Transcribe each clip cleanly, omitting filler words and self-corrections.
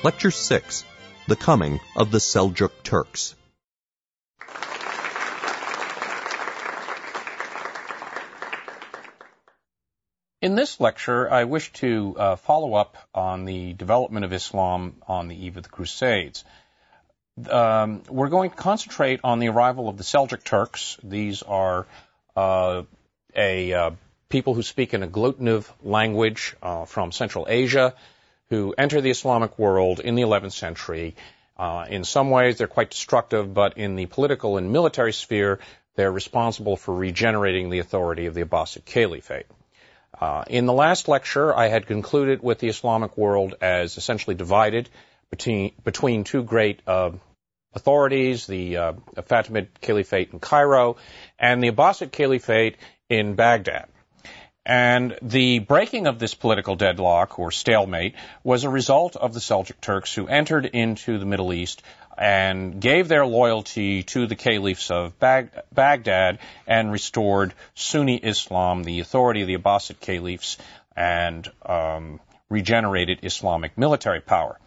Lecture 6, The Coming of the Seljuk Turks. In this lecture, I wish to follow up on the development of Islam on the eve of the Crusades. We're going to concentrate on the arrival of the Seljuk Turks. These are people who speak an agglutinative language from Central Asia, who enter the Islamic world in the 11th century. In some ways, they're quite destructive, but in the political and military sphere, they're responsible for regenerating the authority of the Abbasid Caliphate. In the last lecture, I had concluded with the Islamic world as essentially divided between two great authorities, the Fatimid Caliphate in Cairo and the Abbasid Caliphate in Baghdad. And the breaking of this political deadlock, or stalemate, was a result of the Seljuk Turks who entered into the Middle East and gave their loyalty to the caliphs of Baghdad and restored Sunni Islam, the authority of the Abbasid caliphs, and regenerated Islamic military power.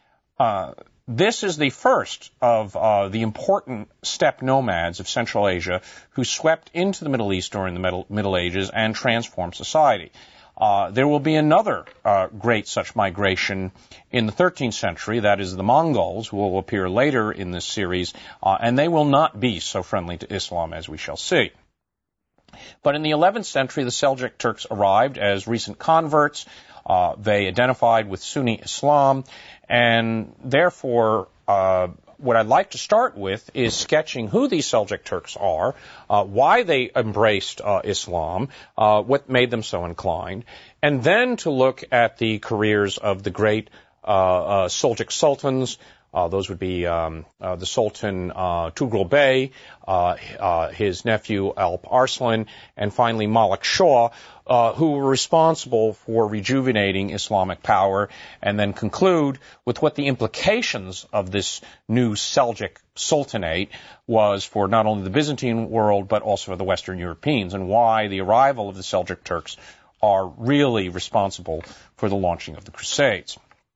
This is the first of the important steppe nomads of Central Asia who swept into the Middle East during the Middle Ages and transformed society. There will be another great such migration in the 13th century, that is the Mongols, who will appear later in this series, and they will not be so friendly to Islam as we shall see. But in the 11th century, the Seljuk Turks arrived as recent converts. They identified with Sunni Islam, and therefore what I'd like to start with is sketching who these Seljuk Turks are, why they embraced Islam, what made them so inclined, and then to look at the careers of the great Seljuk sultans. Those would be the Sultan Tughril Bey, his nephew Alp Arslan, and finally Malik Shah, who were responsible for rejuvenating Islamic power, and then conclude with what the implications of this new Seljuk Sultanate was for not only the Byzantine world, but also for the Western Europeans, and why the arrival of the Seljuk Turks are really responsible for the launching of the Crusades.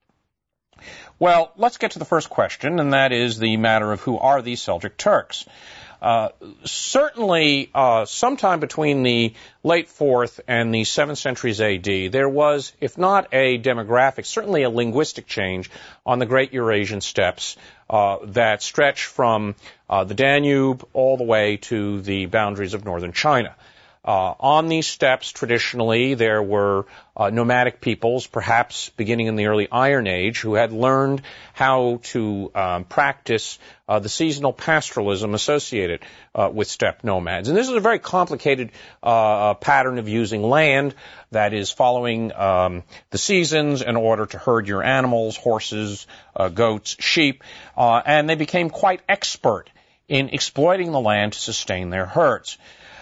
Well, let's get to the first question, and that is the matter of who are these Seljuk Turks. Certainly, sometime between the late 4th and the 7th centuries AD, there was, if not a demographic, certainly a linguistic change on the great Eurasian steppes that stretch from the Danube all the way to the boundaries of northern China. On these steppes, traditionally, there were nomadic peoples, perhaps beginning in the early Iron Age, who had learned how to practice the seasonal pastoralism associated with steppe nomads. And this is a very complicated pattern of using land that is following the seasons in order to herd your animals, horses, goats, sheep, and they became quite expert in exploiting the land to sustain their herds.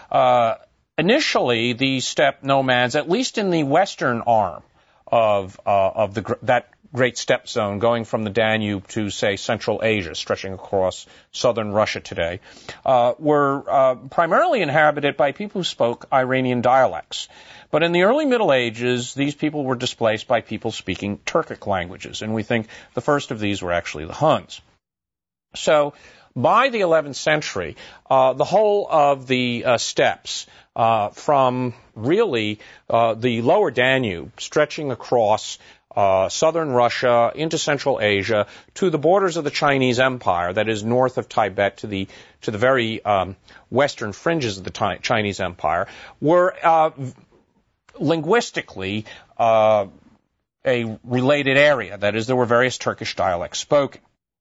Initially, these steppe nomads, at least in the western arm of that great steppe zone, going from the Danube to, say, Central Asia, stretching across southern Russia today, were primarily inhabited by people who spoke Iranian dialects. But in the early Middle Ages, these people were displaced by people speaking Turkic languages, and we think the first of these were actually the Huns. So, by the 11th century, the whole of the steppes, from really the lower Danube, stretching across southern Russia into Central Asia to the borders of the Chinese Empire, that is north of Tibet to the very western fringes of the Chinese Empire, were linguistically a related area. That is, there were various Turkish dialects spoken.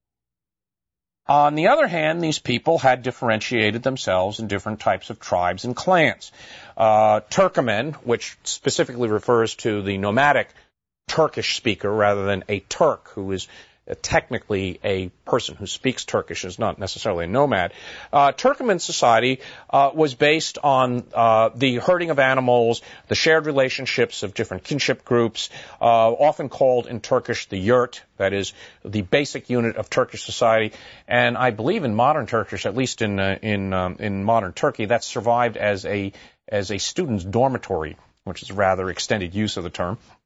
On the other hand, these people had differentiated themselves in different types of tribes and clans. Turkomen, which specifically refers to the nomadic Turkish speaker rather than a Turk, who is technically a person who speaks Turkish, is not necessarily a nomad. Turkomen society was based on the herding of animals, the shared relationships of different kinship groups, often called in Turkish the yurt, that is the basic unit of Turkish society. And I believe in modern Turkish, at least in modern Turkey, that's survived as a student's dormitory, which is a rather extended use of the term.